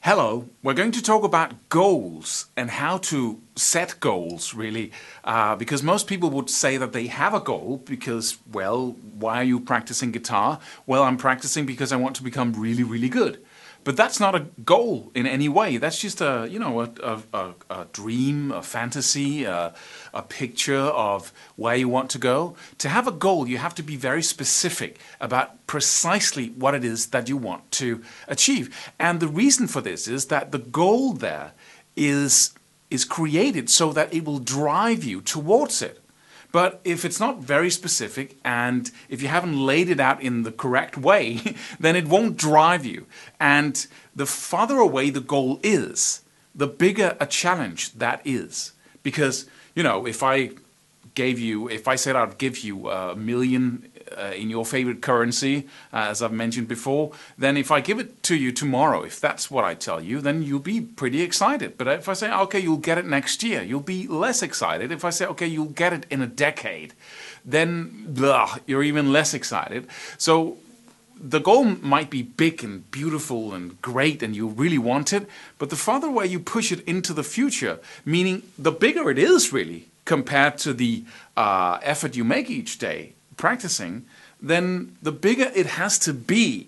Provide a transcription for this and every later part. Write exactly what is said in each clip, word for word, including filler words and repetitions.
Hello, we're going to talk about goals and how to set goals, really, uh, because most people would say that they have a goal because, well, why are you practicing guitar? Well, I'm practicing because I want to become really, really good. But that's not a goal in any way. That's just a, you know, a, a, a, a dream, a fantasy, a, a picture of where you want to go. To have a goal, you have to be very specific about precisely what it is that you want to achieve. And the reason for this is that the goal there is, is created so that it will drive you towards it. But if it's not very specific and if you haven't laid it out in the correct way, then it won't drive you. And the farther away the goal is, the bigger a challenge that is. Because, you know, if I gave you, if I said I'd give you a million uh, in your favorite currency, uh, as I've mentioned before, then if I give it to you tomorrow, if that's what I tell you, then you'll be pretty excited. But if I say, okay, you'll get it next year, you'll be less excited. If I say, okay, you'll get it in a decade, then blah, you're even less excited. So the goal might be big and beautiful and great and you really want it, but the farther away you push it into the future, meaning the bigger it is really, compared to the uh, effort you make each day practicing, then the bigger it has to be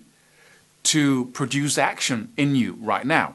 to produce action in you right now.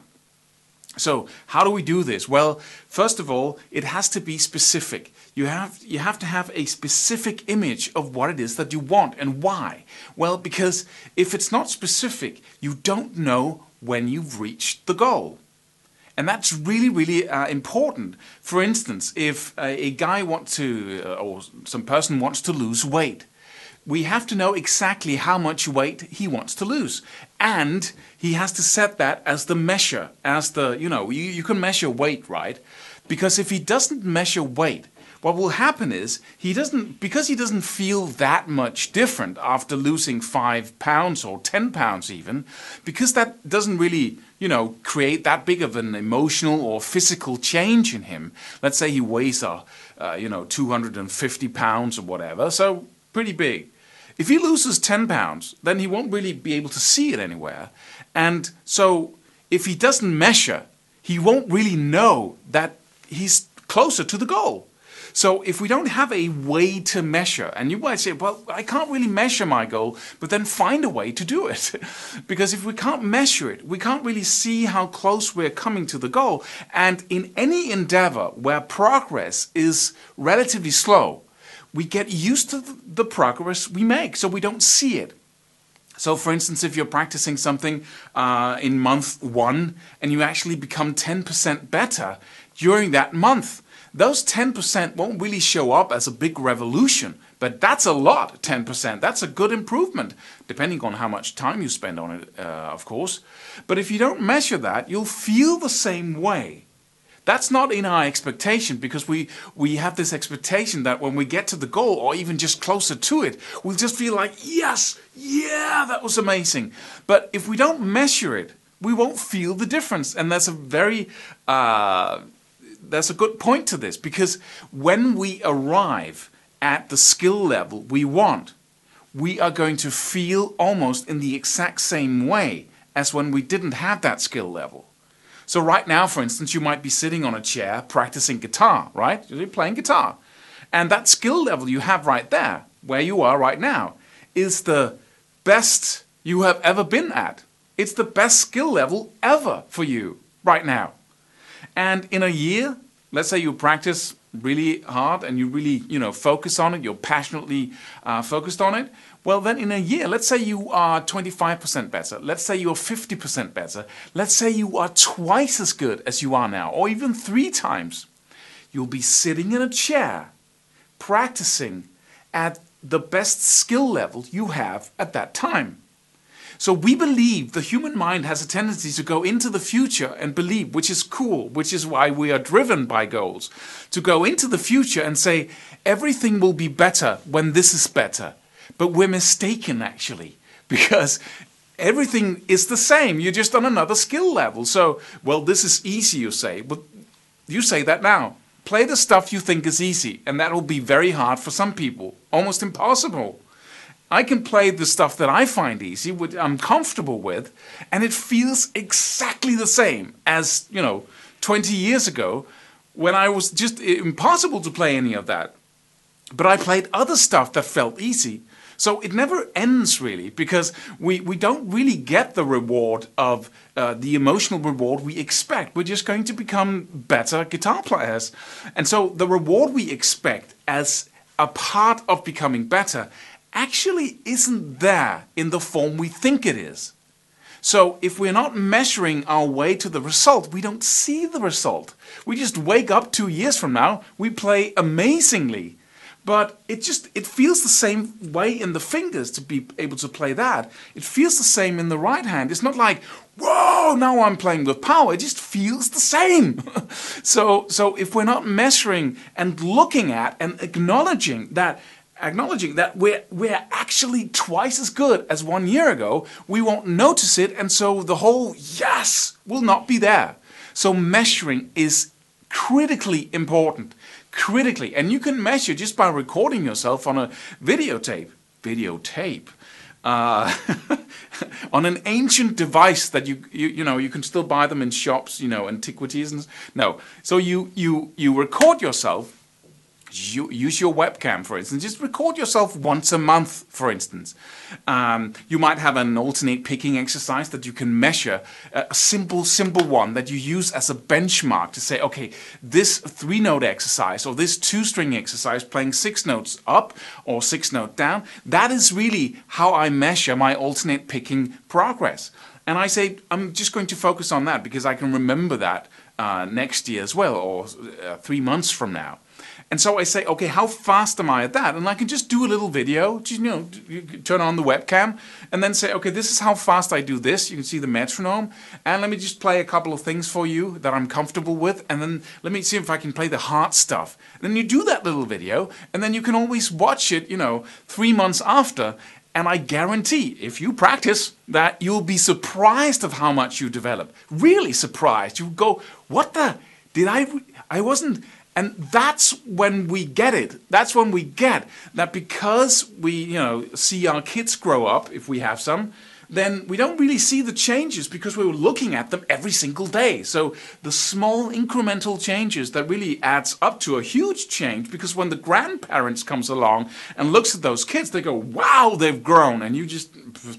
So how do we do this? Well, first of all, it has to be specific. You have, you have to have a specific image of what it is that you want and why. Well, because if it's not specific, you don't know when you've reached the goal. And that's really, really uh, important. For instance, if uh, a guy wants to, uh, or some person wants to lose weight, we have to know exactly how much weight he wants to lose. And he has to set that as the measure, as the, you know, you, you can measure weight, right? Because if he doesn't measure weight, what will happen is, he doesn't, because he doesn't feel that much different after losing five pounds or ten pounds even, because that doesn't really, you know, create that big of an emotional or physical change in him. Let's say he weighs, uh, uh, you know, two hundred fifty pounds or whatever, so pretty big. If he loses ten pounds, then he won't really be able to see it anywhere. And so if he doesn't measure, he won't really know that he's closer to the goal. So if we don't have a way to measure, and you might say, well, I can't really measure my goal, but then find a way to do it. Because if we can't measure it, we can't really see how close we're coming to the goal. And in any endeavor where progress is relatively slow, we get used to the progress we make, so we don't see it. So for instance, if you're practicing something uh, in month one, and you actually become ten percent better during that month, those ten percent won't really show up as a big revolution, but that's a lot, ten percent. That's a good improvement, depending on how much time you spend on it, uh, of course. But if you don't measure that, you'll feel the same way. That's not in our expectation, because we, we have this expectation that when we get to the goal, or even just closer to it, we'll just feel like, yes, yeah, that was amazing. But if we don't measure it, we won't feel the difference. And that's a very... Uh, There's a good point to this, because when we arrive at the skill level we want, we are going to feel almost in the exact same way as when we didn't have that skill level. So right now, for instance, you might be sitting on a chair practicing guitar, right? You're playing guitar. And that skill level you have right there, where you are right now, is the best you have ever been at. It's the best skill level ever for you right now. And in a year, let's say you practice really hard and you really, you know, focus on it, you're passionately uh, focused on it, well then in a year, let's say you are twenty-five percent better, let's say you're fifty percent better, let's say you are twice as good as you are now, or even three times. You'll be sitting in a chair, practicing at the best skill level you have at that time. So we believe the human mind has a tendency to go into the future and believe, which is cool, which is why we are driven by goals, to go into the future and say, everything will be better when this is better. But we're mistaken, actually, because everything is the same. You're just on another skill level. So, well, this is easy, you say. But you say that now. Play the stuff you think is easy, and that will be very hard for some people, almost impossible. I can play the stuff that I find easy, which I'm comfortable with, and it feels exactly the same as, you know, twenty years ago when I was just impossible to play any of that. But I played other stuff that felt easy. So it never ends really, because we, we don't really get the reward of uh, the emotional reward we expect. We're just going to become better guitar players. And so the reward we expect as a part of becoming better actually isn't there in the form we think it is. So if we're not measuring our way to the result, we don't see the result. We just wake up two years from now, we play amazingly. But it just, it feels the same way in the fingers to be able to play that. It feels the same in the right hand. It's not like, whoa, now I'm playing with power. It just feels the same. so, so if we're not measuring and looking at and acknowledging that, acknowledging that we're, we're actually twice as good as one year ago, we won't notice it, and so the whole yes will not be there. So measuring is critically important. Critically, and you can measure just by recording yourself on a videotape, videotape, uh, on an ancient device that you, you you know you can still buy them in shops, you know, antiquities and no. So you you you record yourself. You use your webcam, for instance. Just record yourself once a month, for instance. Um, you might have an alternate picking exercise that you can measure, a simple, simple one that you use as a benchmark to say, okay, this three-note exercise or this two-string exercise playing six notes up or six note down, that is really how I measure my alternate picking progress. And I say, I'm just going to focus on that because I can remember that uh, next year as well, or uh, three months from now. And so I say, okay, how fast am I at that? And I can just do a little video, you know, you turn on the webcam, and then say, okay, this is how fast I do this. You can see the metronome. And let me just play a couple of things for you that I'm comfortable with. And then let me see if I can play the hard stuff. And then you do that little video, and then you can always watch it, you know, three months after. And I guarantee, if you practice, that you'll be surprised of how much you develop. Really surprised. You go, what the? Did I? I wasn't... And that's when we get it. That's when we get that because we, you know, see our kids grow up, if we have some, then we don't really see the changes because we're looking at them every single day. So the small incremental changes that really adds up to a huge change, because when the grandparents comes along and looks at those kids, they go, wow, they've grown. And you just...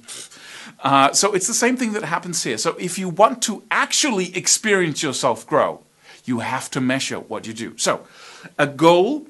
Uh, so it's the same thing that happens here. So if you want to actually experience yourself grow, you have to measure what you do. So, a goal,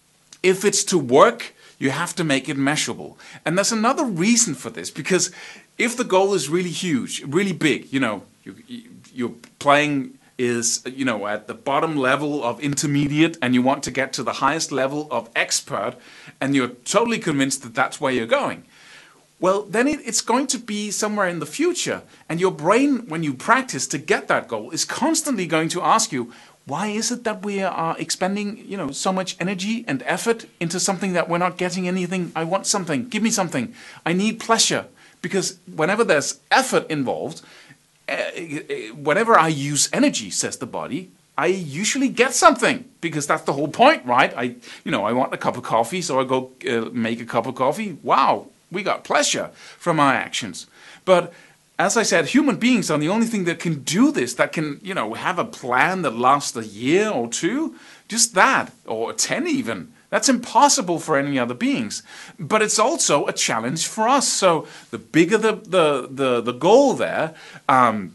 if it's to work, you have to make it measurable. And there's another reason for this, because if the goal is really huge, really big, you know, you, you're playing is, you know, at the bottom level of intermediate and you want to get to the highest level of expert, and you're totally convinced that that's where you're going, well, then it, it's going to be somewhere in the future. And your brain, when you practice to get that goal, is constantly going to ask you, why is it that we are expending, you know, so much energy and effort into something that we're not getting anything? I want something. Give me something. I need pleasure. Because whenever there's effort involved, uh, whenever I use energy, says the body, I usually get something, because that's the whole point, right? I, you know, I want a cup of coffee, so I go uh, make a cup of coffee. Wow. We got pleasure from our actions. But as I said, human beings are the only thing that can do this, that can, you know, have a plan that lasts a year or two. Just that, or ten even. That's impossible for any other beings. But it's also a challenge for us. So the bigger the, the, the, the goal there, um,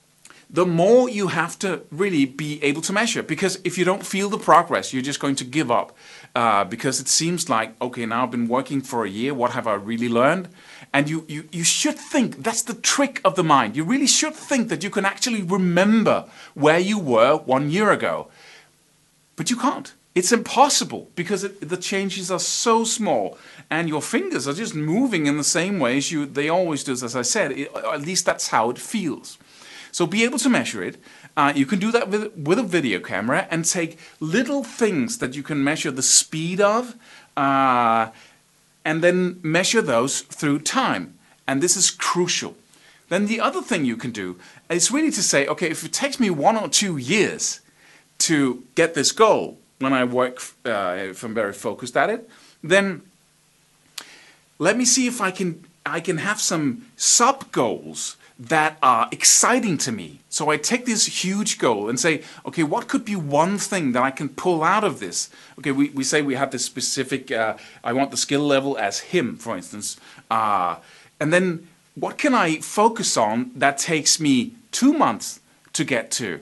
the more you have to really be able to measure. Because if you don't feel the progress, you're just going to give up. Uh, because it seems like, okay, now I've been working for a year, what have I really learned? And you, you, you should think, that's the trick of the mind, you really should think that you can actually remember where you were one year ago. But you can't. It's impossible, because it, the changes are so small, and your fingers are just moving in the same way as you, they always do, as I said, it, at least that's how it feels. So be able to measure it. Uh, you can do that with, with a video camera and take little things that you can measure the speed of, uh, and then measure those through time. And this is crucial. Then the other thing you can do is really to say, okay, if it takes me one or two years to get this goal, when I work, uh, if I'm very focused at it, then let me see if I can I can have some sub goals that are exciting to me. So I take this huge goal and say, okay, what could be one thing that I can pull out of this? Okay, we, we say we have this specific, uh, I want the skill level as him, for instance. Uh, and then what can I focus on that takes me two months to get to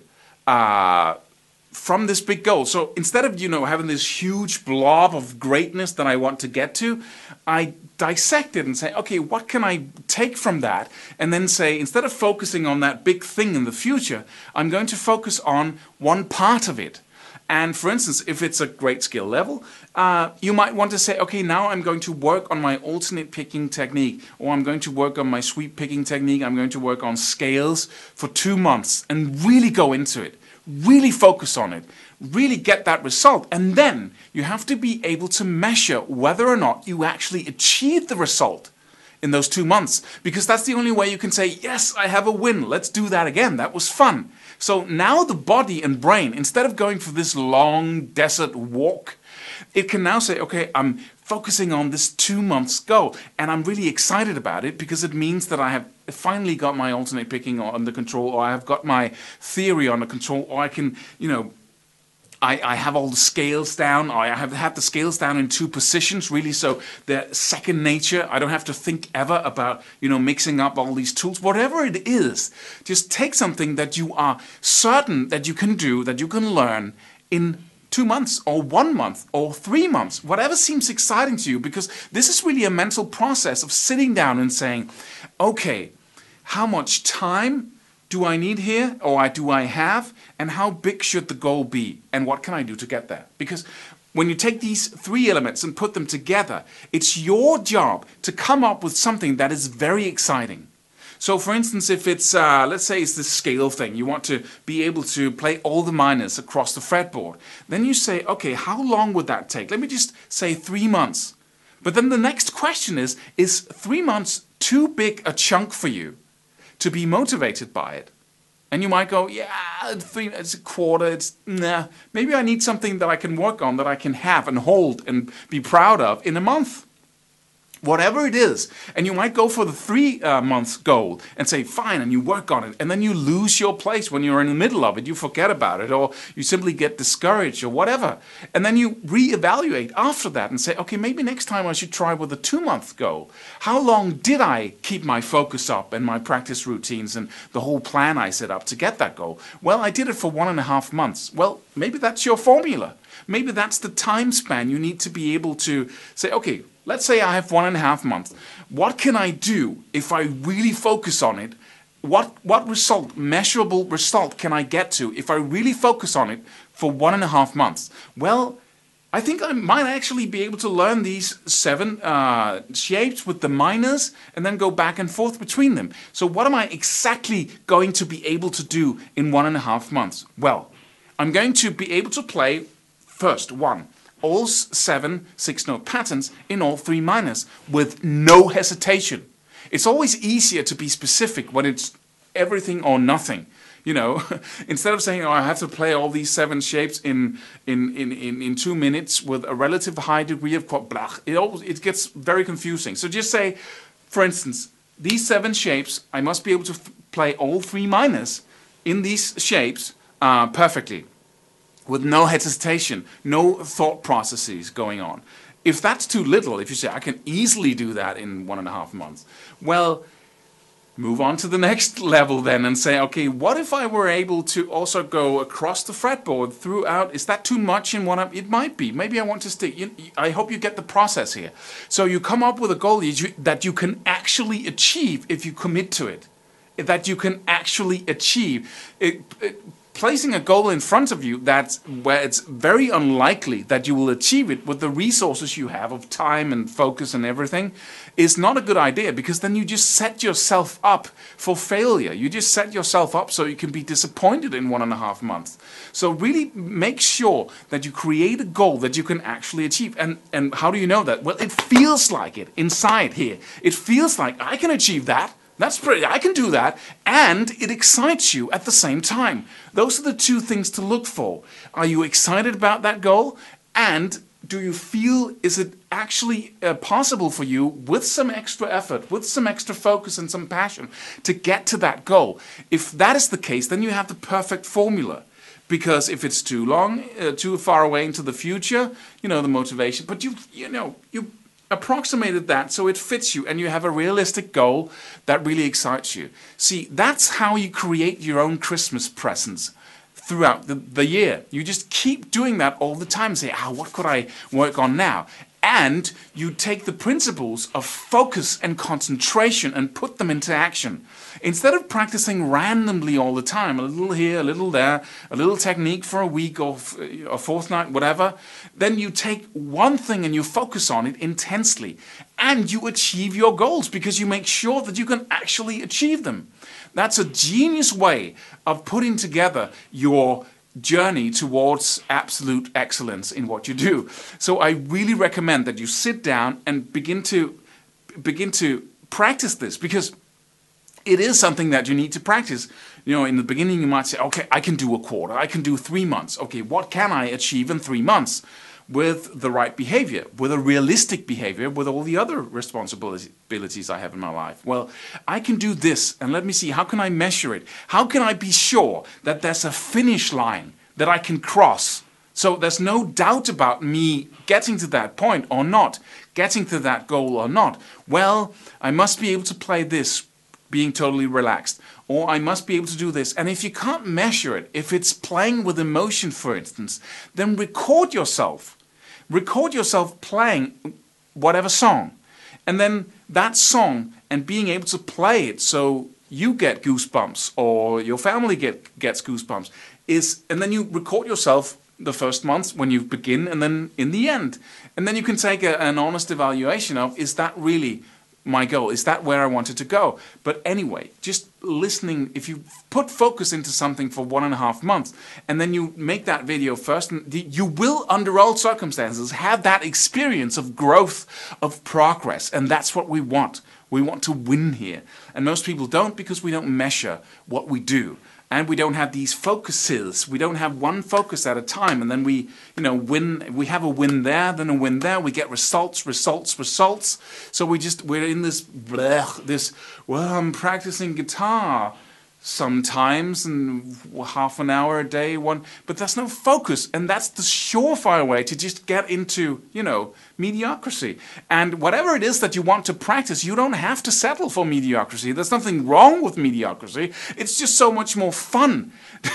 uh, from this big goal? So instead of, you know, having this huge blob of greatness that I want to get to, I dissect it and say, okay, what can I take from that? And then say, instead of focusing on that big thing in the future, I'm going to focus on one part of it. And for instance, if it's a great skill level, uh, you might want to say, okay, now I'm going to work on my alternate picking technique, or I'm going to work on my sweep picking technique, I'm going to work on scales for two months and really go into it, really focus on it, really get that result. And then you have to be able to measure whether or not you actually achieved the result in those two months. Because that's the only way you can say, yes, I have a win, let's do that again, that was fun. So now the body and brain, instead of going for this long desert walk, it can now say, okay, I'm focusing on this two months goal, and I'm really excited about it because it means that I have finally got my alternate picking under control, or I have got my theory under control, or I can, you know, I, I have all the scales down, or I have had the scales down in two positions, really, so they're second nature. I don't have to think ever about, you know, mixing up all these tools. Whatever it is, just take something that you are certain that you can do, that you can learn in two months, or one month, or three months, whatever seems exciting to you, because this is really a mental process of sitting down and saying, okay, how much time do I need here, or do I have, and how big should the goal be, and what can I do to get there? Because when you take these three elements and put them together, it's your job to come up with something that is very exciting. So for instance, if it's, uh, let's say it's this scale thing, you want to be able to play all the minors across the fretboard, then you say, okay, how long would that take? Let me just say three months. But then the next question is, is three months too big a chunk for you to be motivated by it? And you might go, yeah, three, it's a quarter, it's, nah, maybe I need something that I can work on, that I can have and hold and be proud of in a month. Whatever it is. And you might go for the three uh, month goal and say, fine, and you work on it. And then you lose your place when you're in the middle of it. You forget about it, or you simply get discouraged, or whatever. And then you reevaluate after that and say, okay, maybe next time I should try with a two month goal. How long did I keep my focus up and my practice routines and the whole plan I set up to get that goal? Well, I did it for one and a half months. Well, maybe that's your formula. Maybe that's the time span you need to be able to say, okay, let's say I have one and a half months. What can I do if I really focus on it? What, what result, measurable result can I get to if I really focus on it for one and a half months? Well, I think I might actually be able to learn these seven uh, shapes with the minors and then go back and forth between them. So what am I exactly going to be able to do in one and a half months? Well, I'm going to be able to play first, one, all seven six-note patterns in all three minors with no hesitation. It's always easier to be specific when it's everything or nothing. You know, instead of saying, oh, I have to play all these seven shapes in in, in, in, in two minutes with a relative high degree of blah, it, always, it gets very confusing. So just say, for instance, these seven shapes, I must be able to f play all three minors in these shapes uh, perfectly, with no hesitation, no thought processes going on. If that's too little, if you say, I can easily do that in one and a half months, well, move on to the next level then and say, okay, what if I were able to also go across the fretboard throughout? Is that too much in one? It might be. Maybe I want to stick. You, I hope you get the process here. So you come up with a goal that you can actually achieve if you commit to it, that you can actually achieve. It, it, Placing a goal in front of you that's where it's very unlikely that you will achieve it with the resources you have of time and focus and everything is not a good idea, because then you just set yourself up for failure. You just set yourself up so you can be disappointed in one and a half months. So really make sure that you create a goal that you can actually achieve. And, and how do you know that? Well, it feels like it inside here. It feels like I can achieve that. That's pretty, I can do that, and it excites you at the same time. Those are the two things to look for. Are you excited about that goal? And do you feel, is it actually uh, possible for you, with some extra effort, with some extra focus and some passion, to get to that goal? If that is the case, then you have the perfect formula. Because if it's too long, uh, too far away into the future, you know, the motivation, but you, you know, you approximated that so it fits you and you have a realistic goal that really excites you. See, that's how you create your own Christmas presents throughout the, the year. You just keep doing that all the time. Say, ah, what could I work on now? And you take the principles of focus and concentration and put them into action. Instead of practicing randomly all the time, a little here, a little there, a little technique for a week or a fortnight, whatever, then you take one thing and you focus on it intensely. And you achieve your goals because you make sure that you can actually achieve them. That's a genius way of putting together your journey towards absolute excellence in what you do. So I really recommend that you sit down and begin to begin to practice this, because it is something that you need to practice. You know, in the beginning you might say, okay, I can do a quarter, I can do three months. Okay, what can I achieve in three months? With the right behavior, with a realistic behavior, with all the other responsibilities I have in my life. Well, I can do this, and let me see, how can I measure it? How can I be sure that there's a finish line that I can cross? So there's no doubt about me getting to that point or not, getting to that goal or not. Well, I must be able to play this being totally relaxed, or I must be able to do this. And if you can't measure it, if it's playing with emotion, for instance, then record yourself. Record yourself playing whatever song, and then that song, and being able to play it so you get goosebumps or your family get gets goosebumps, is, and then you record yourself the first month when you begin, and then in the end, and then you can take a, an honest evaluation of, is that really my goal? Is that where I wanted to go? But anyway, just listening, if you put focus into something for one and a half months, and then you make that video first, you will, under all circumstances, have that experience of growth, of progress, and that's what we want. We want to win here. And most people don't, because we don't measure what we do. And we don't have these focuses. We don't have one focus at a time, and then we, you know, win. We have a win there, then a win there. We get results, results, results. So we just we're in this blech, this. Well, I'm practicing guitar sometimes, and half an hour a day, one. But there's no focus, and that's the surefire way to just get into, you know, mediocrity. And whatever it is that you want to practice, you don't have to settle for mediocrity. There's nothing wrong with mediocrity. It's just so much more fun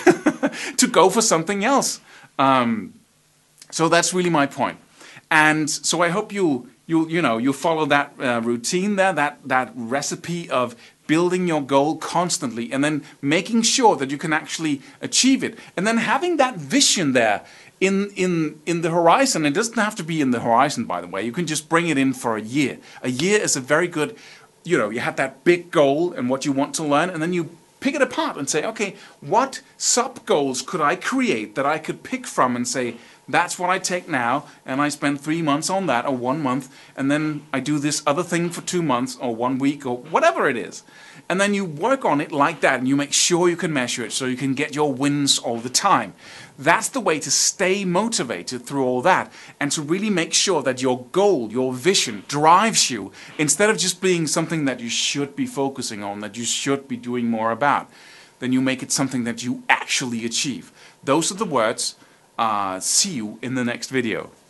to go for something else. Um, so that's really my point. And so I hope you you you know you follow that uh, routine there, that that recipe of building your goal constantly, and then making sure that you can actually achieve it, and then having that vision there in in in the horizon. It doesn't have to be in the horizon, by the way. You can just bring it in for a year. A year is a very good, you know, you have that big goal and what you want to learn, and then you pick it apart and say, okay, what sub goals could I create that I could pick from and say, that's what I take now, and I spend three months on that, or one month, and then I do this other thing for two months, or one week, or whatever it is. And then you work on it like that, and you make sure you can measure it, so you can get your wins all the time. That's the way to stay motivated through all that, and to really make sure that your goal, your vision, drives you, instead of just being something that you should be focusing on, that you should be doing more about. Then you make it something that you actually achieve. Those are the words. Uh, see you in the next video.